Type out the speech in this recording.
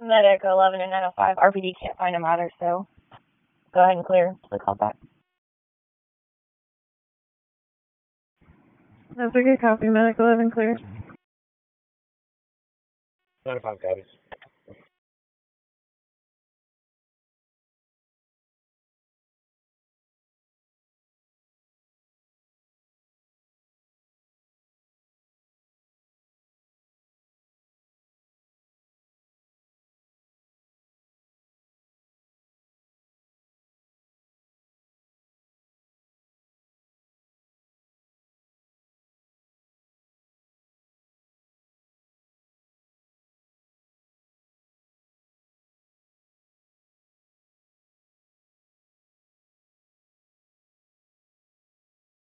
Medic 11 and 905. RPD can't find him either, so go ahead and clear the call back. That's a good copy. Medic 11 clear. 905 copies.